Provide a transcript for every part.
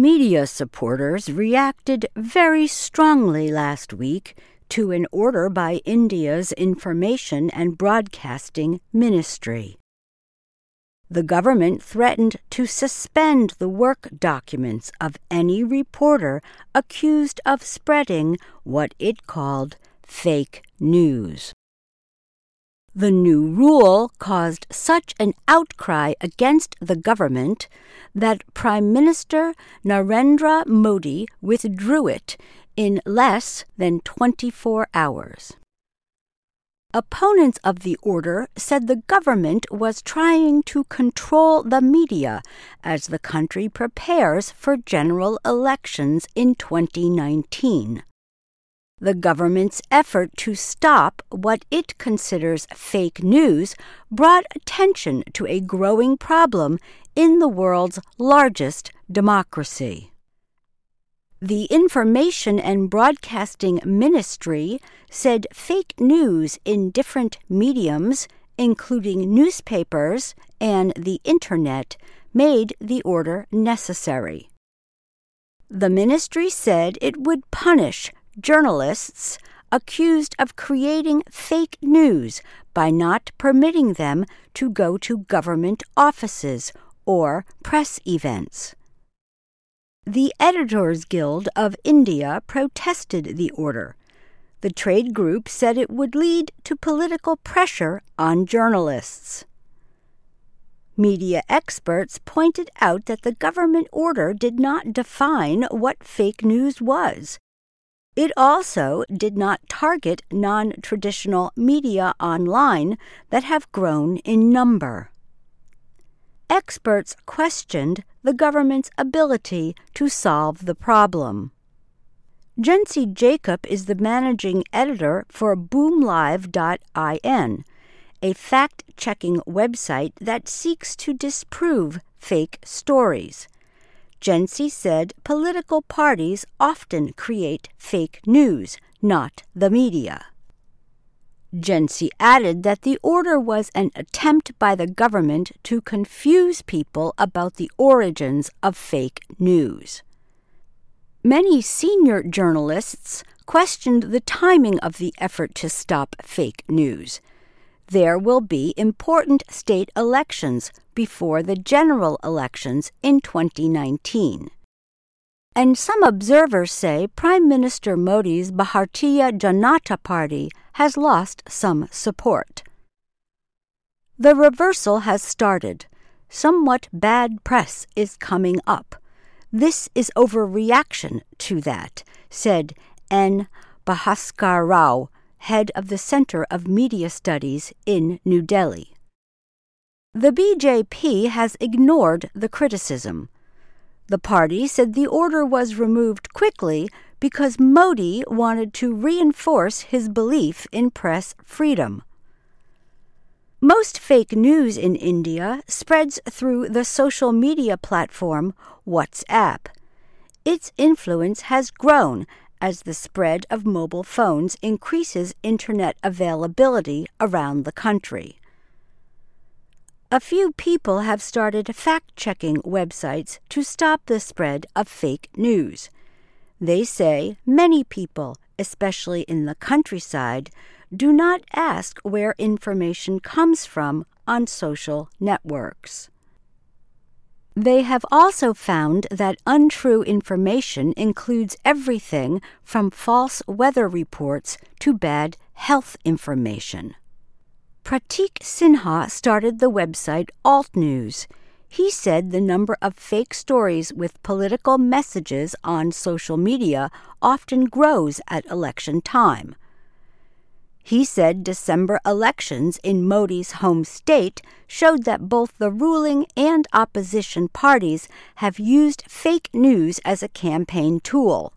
Media supporters reacted very strongly last week to an order by India's Information and Broadcasting Ministry. The government threatened to suspend the work documents of any reporter accused of spreading what it called fake news. The new rule caused such an outcry against the government that Prime Minister Narendra Modi withdrew it in less than 24 hours. Opponents of the order said the government was trying to control the media as the country prepares for general elections in 2019. The government's effort to stop what it considers fake news brought attention to a growing problem in the world's largest democracy. The Information and Broadcasting Ministry said fake news in different mediums, including newspapers and the Internet, made the order necessary. The ministry said it would punish journalists accused of creating fake news by not permitting them to go to government offices or press events. The Editors Guild of India protested the order. The trade group said it would lead to political pressure on journalists. Media experts pointed out that the government order did not define what fake news was. It also did not target non-traditional media online that have grown in number. Experts questioned the government's ability to solve the problem. Jency Jacob is the managing editor for BoomLive.in, a fact-checking website that seeks to disprove fake stories. Jency said political parties often create fake news, not the media. Jency added that the order was an attempt by the government to confuse people about the origins of fake news. Many senior journalists questioned the timing of the effort to stop fake news. There will be important state elections before the general elections in 2019. And some observers say Prime Minister Modi's Bharatiya Janata Party has lost some support. The reversal has started. Somewhat bad press is coming up. This is overreaction to that, said N. Bhaskar Rao, head of the Center of Media Studies in New Delhi. The BJP has ignored the criticism. The party said the order was removed quickly because Modi wanted to reinforce his belief in press freedom. Most fake news in India spreads through the social media platform WhatsApp. Its influence has grown as the spread of mobile phones increases internet availability around the country. A few people have started fact-checking websites to stop the spread of fake news. They say many people, especially in the countryside, do not ask where information comes from on social networks. They have also found that untrue information includes everything from false weather reports to bad health information. Pratik Sinha started the website Alt News. He said the number of fake stories with political messages on social media often grows at election time. He said December elections in Modi's home state showed that both the ruling and opposition parties have used fake news as a campaign tool.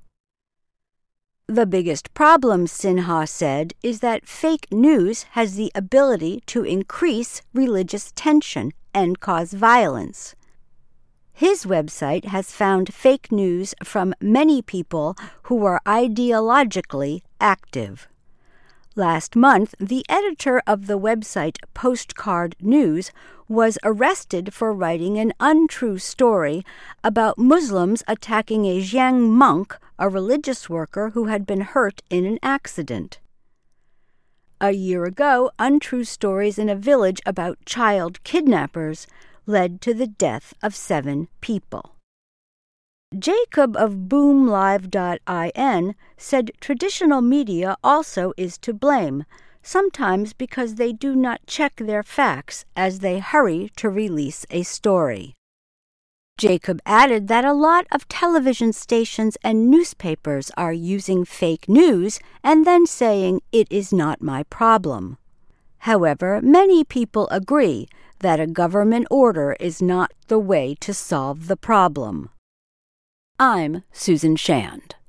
The biggest problem, Sinha said, is that fake news has the ability to increase religious tension and cause violence. His website has found fake news from many people who are ideologically active. Last month, the editor of the website Postcard News was arrested for writing an untrue story about Muslims attacking a Zhang monk, a religious worker who had been hurt in an accident. A year ago, untrue stories in a village about child kidnappers led to the death of 7 people. Jacob of BoomLive.in said traditional media also is to blame, sometimes because they do not check their facts as they hurry to release a story. Jacob added that a lot of television stations and newspapers are using fake news and then saying it is not my problem. However, many people agree that a government order is not the way to solve the problem. I'm Susan Shand.